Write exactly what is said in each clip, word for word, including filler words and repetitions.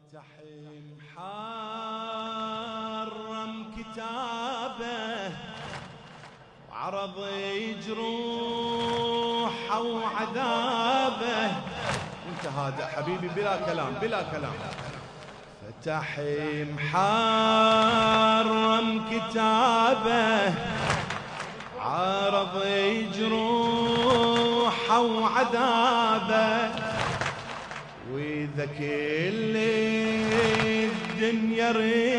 فتحي محرم كتابه وعرض جروحه وعذابه. انت هذا حبيبي بلا كلام بلا كلام. فتحي محرم كتابه عرض جروحه وعذابه. وإذا كل الدنيا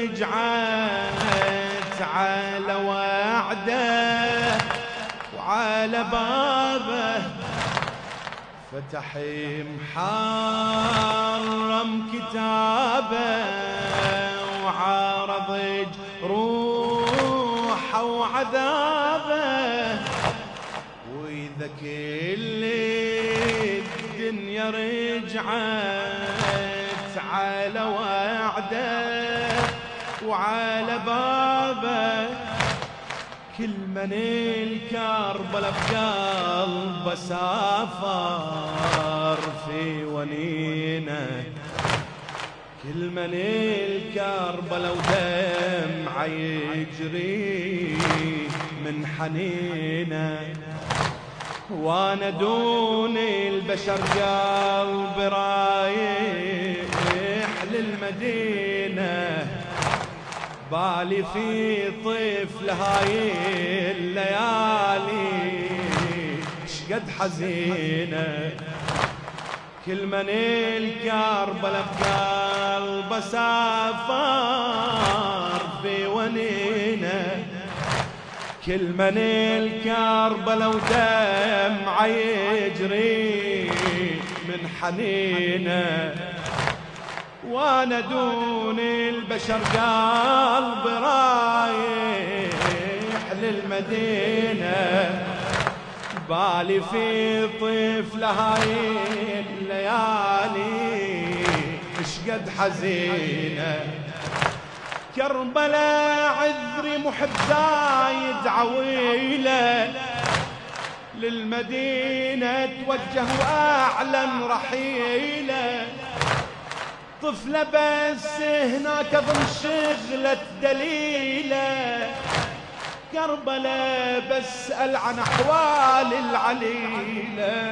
رجعت على وعده وعلى بابه. فتحي محرم كتابه وعرض جروحه وعذابه. وإذا كل الدنيا رجعت على وعده وعلى بابه. كل من الكربلاء بقلبه سافر في ونينه. كل من الكربلاء ودمعه يجري من حنينه. وانا دون البشر قلبي رايح للمدينة. بالي في طفل هاي الليالي شقد حزينة. كل من الكربلاء بقلبه سافر في ونينه. كل من الكربلاء ودمعه يجري من حنينه. وانا دون البشر قلبي رايح للمدينة. بالي في طفل هاي الليالي شقد حزينة. كربلاء عذري محب زايد عويله. للمدينة توجه وأعلن رحيله. طفلة بس هناك ضمن شغلة دليله. كربلاء بسأل عن أحوال العليلة.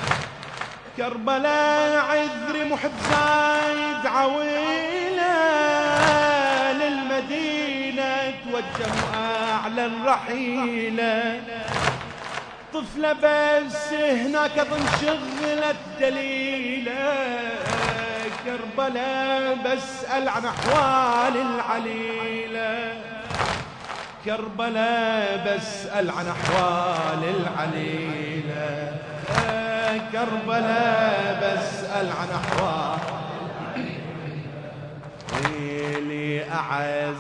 كربلاء عذري محب زايد عويله. للمدينة توجه أعلن رحيله. طفلة بس هناك ضمن شغلة دليله. كربلاء بسأل عن أحوال العليلة. كربلاء بسأل عن أحوال العليلة. كربلاء بسأل عن أحوال لي أعز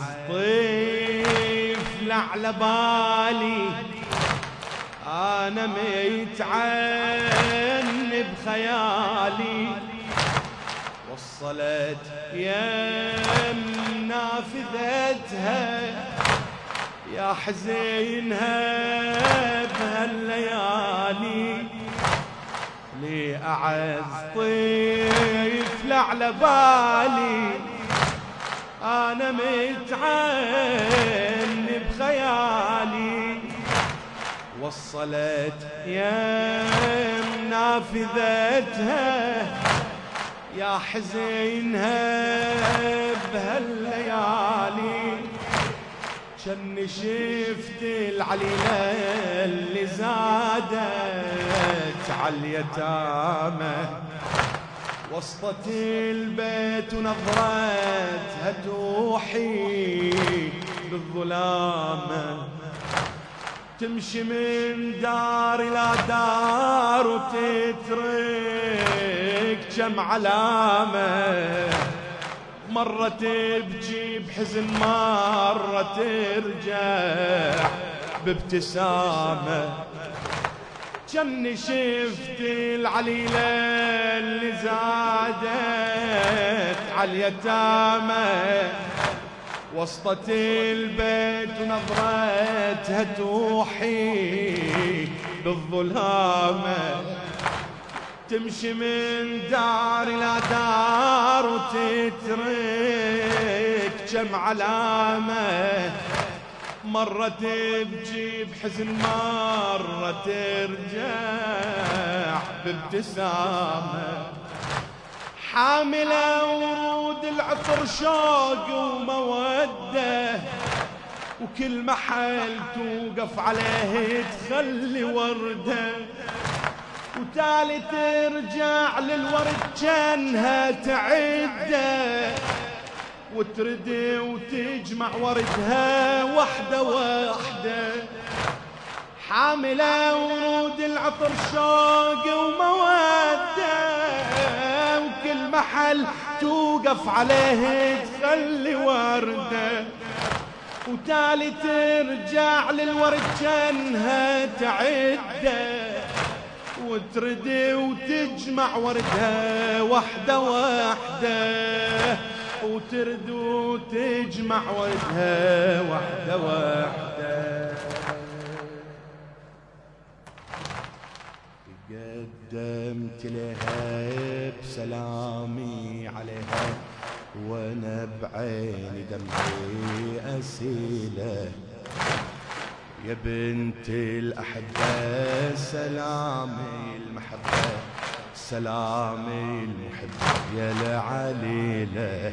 طفل على بالي. أنا ميتعن بخيالي. وصلت يم نافذتها يا حزينها بهالليالي. لي أعز طفل على بالي. أنا متعن بخيالي. وصلت يم نافذتها يا حزينها بهالليالي. كني شفت العليلة اللي زادت عاليتامى. وسطت البيت ونظرتها توحي بالظلامة. تمشي من دار إلى دار وتترك كم علامة. مرة تبكي بحزن مرة ترجع بابتسامة. كني شفت العليلة اللي زادت عاليتامى. وسطت البيت ونظرتها توحي بالظلامة. تمشي من دار إلى دار تترك كم علامة، مرة تبكي بحزن مرة ترجع بابتسامة، حاملة ورود العطر شوق ومودة، وكل محل توقف عليه تخلي وردة، وتالي ترجع للورد جنها تعده، وترد وتجمع وردها وحدة وحدة، حاملة ورود العطر شوق ومودة، وكل محل توقف عليه تخلي وردة، وتالي ترجع للورد جنها تعده، وترد وتجمع وردها وحدة وحدة، وترد وتجمع وردها وحدة وحدة. قدمت لها بسلامي عليها وانا بعيني دمعي اسيله، يا بنت الأحبة سلامي المحبة، سلامي المحب يا العليلة،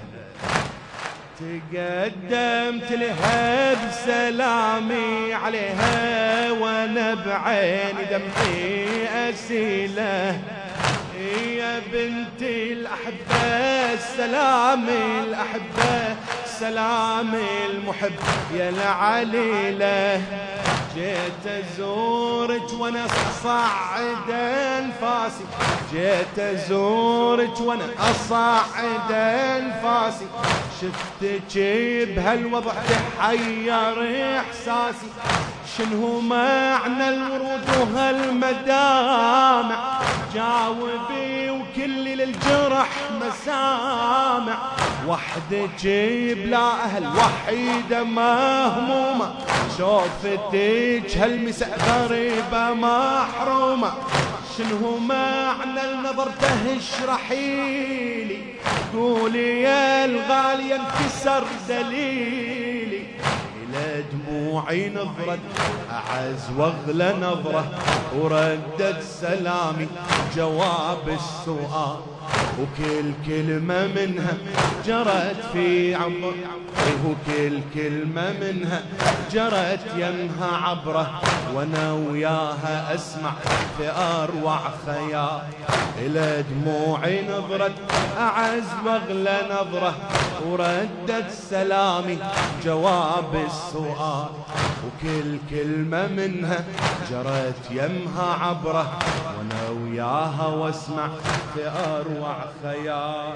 تقدمت لها بسلامي عليها وانا بعيني دمعي أسيله، يا بنت الأحبة سلامي الأحبة، سلامي المحب يا العليلة، جيت أزورك وأنا أصعد أنفاسي، جيت أزورك وأنا أصعد أنفاسي، شفتك بهالوضع تحير إحساسي، شنو معنى الورود وهالمدامع، جاوبي وكل للجرح مسامع، وحدك بلا أهل وحيدة مهمومة، شوفتك هالمساء غريبة محرومة، شنو معنى النظر اشرحيلي، قولي يا الغالية انكسر دليلي، إلى دموعي نظرت أعز واغلى نظرة، وردت سلامي جواب السؤال، وكل كلمة منها جرت في عبر، وكل كلمة منها جرت يمها عبرة، وانا وياها اسمع في اروع خيال، الى دموعي نظرت اعز واغلى نظرة، وردت سلامي جواب السؤال، وكل كلمة منها جرت يمها عبرة، وانا وياها واسمع في اروع خيال.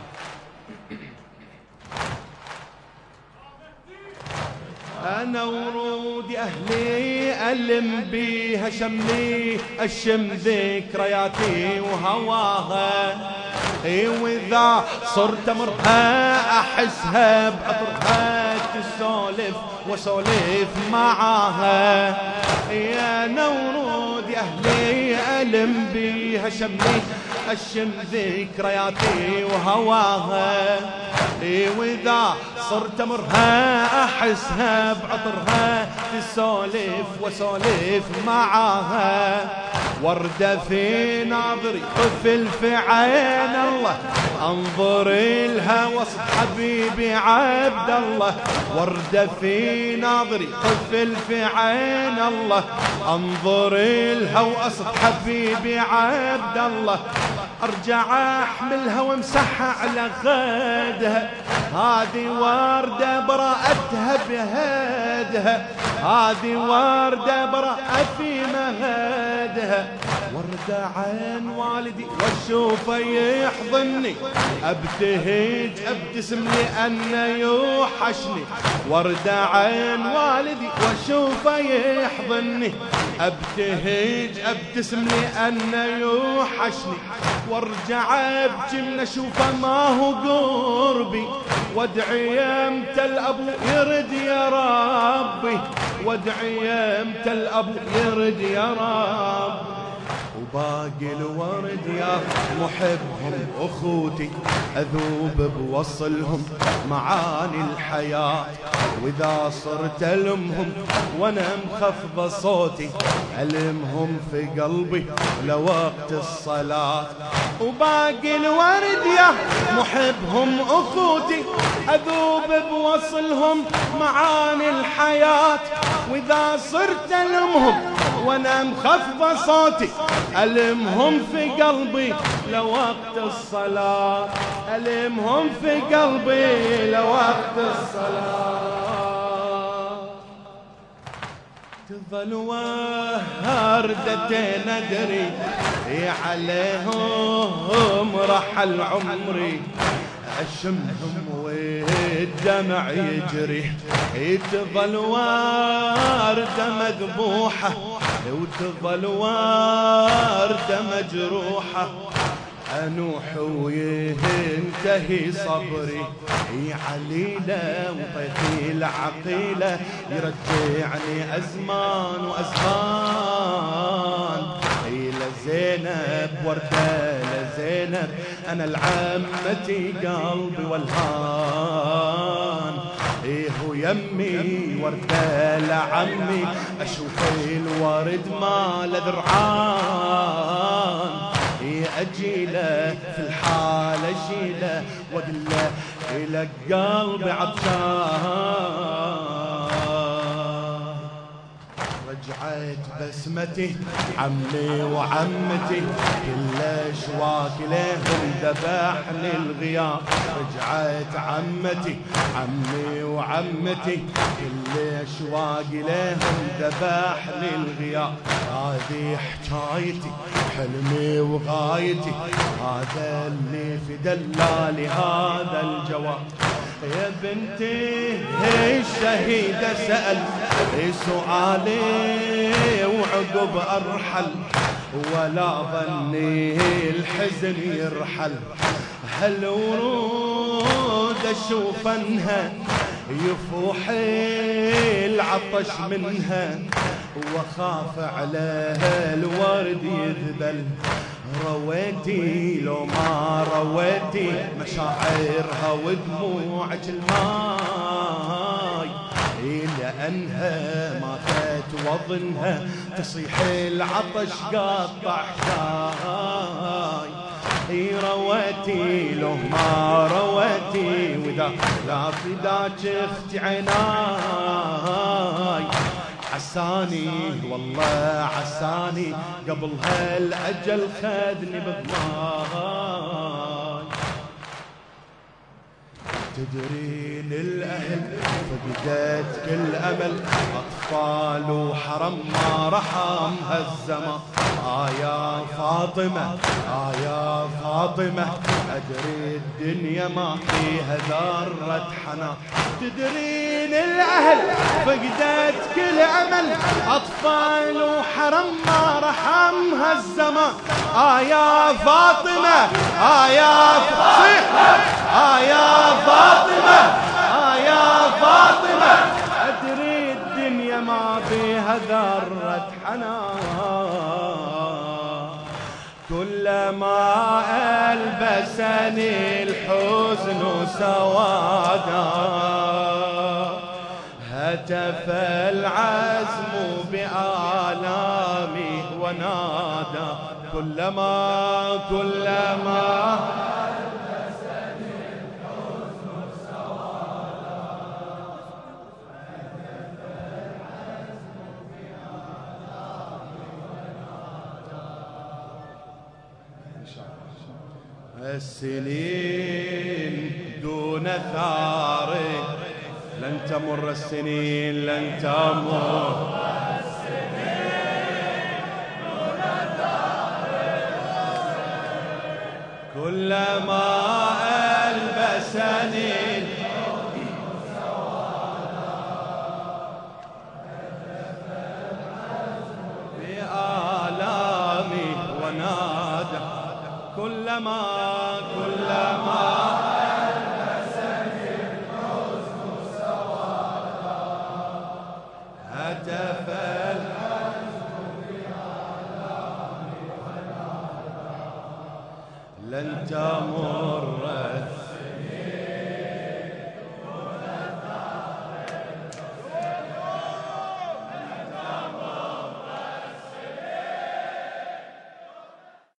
أنا ورود أهلي ألم بيها شملي، أشم ذكرياتي وهواها، وإذا صرت أمرها أحسها بعطرها، تسولف وسولف معاها، يا نورود أهلي ألم بيها شملي، أشم ذكرياتي وهواها، وإذا صرت أمرها أحسها بعطرها، تسولف وسولف معاها، وردة في ناظري طفل في عين الله، انظر لها وصف حبيبي عبد الله، وردة في ناظري طفل في عين الله، انظر لها وصف حبيبي عبد الله، ارجع احملها وامسحها على خدها، هذه وردة براءتها بهدها، هذه وردة براءة في مهدها، وردة عين والدي واشوفه يحضني، ابتهج ابتسم لأنه يوحشني، وردة عين والدي واشوفه يحضني، ابتهج ابتسم لأنه يوحشني، وارجع ابكي من اشوفه ما هو قربي، وادعي يمتى الابو يرد يا ربي، وادعي يمتى الابو يرد يا رب، وباقي الورد يا محبهم أخوتي أذوب بوصلهم معاني الحياة، وإذا صرت ألمهم وأنا مخفض صوتي ألمهم في قلبي لوقت الصلاة. وباقي الورد يا محبهم أخوتي أذوب بوصلهم معاني الحياة، وإذا صرت ألمهم وأنا مخفض صوتي ألمهم في قلبي لوقت الصلاة، ألمهم في قلبي لوقت الصلاة. تظل وردتين أدري عليهم رحل عمري، أشمهم والدمع يجري. تظل وردة مذبوحة وتظل وردة مجروحة، أنوح وينتهي صبري. عليلة وطيتي العقيلة يرجعني أزمان وأزمان. لزينب وردة لزينب أنا العمتي قلبي والهان. إيه يمي وردة لعمي أشوف الورد ما لذرعان. أجيله في الحال أجيله وأقله إلك قلبي عطشان. رجعت بسمتي عمي وعمتي كل أشواك لهم ذبحني الغياب. رجعت عمتي عمي وعمتي كل أشواك لهم ذبحني الغياب. هذه حكايتي حلمي وغايتي، هذا اللي في دلالي هذا الجواب. يا بنتي الشهيدة سأل سؤالي وعقب أرحل، ولا ظني الحزن يرحل. هل ورود أشوفنها يفوح العطش منها، وخاف عليها الورد يذبل. رويتي لو ما رويتي مشاعرها ودموعك الماي، لأنها ماتت وظنها تصيح العطش قطع شاي. رويتي لو ما رويتي وذا لا فداك اختي عيناي. عساني والله عساني قبل هالأجل خذني بضماي. تدرين الأهل فقدت كل أمل، أطفال وحرم ما رحمها الزمان. آه يا فاطمة آه يا فاطمة أدري الدنيا ما فيها ذرة حنان. تدرين الأهل فقدت كل أمل، أطفال وحرم ما رحمها الزمان. آه يا فاطمة آه يا فاطمة آه يا فاطمة آه يا فاطمة أدري الدنيا ما فيها ذرة حنان. كلما ألبسني الحزن سوادا، هتف العزم بآلامي ونادى. كلما كلما ألبسني الحزن سوادا، هتف العزم بآلامي ونادى. السنين دون ثاري لن تمر السنين لن تمر السنين دون ثاري. كلما ألبسني بآلامي ونادى. كلما كلما ألبسني الحزن سوادا، هتف الحزن بآلامي ونادى. ختام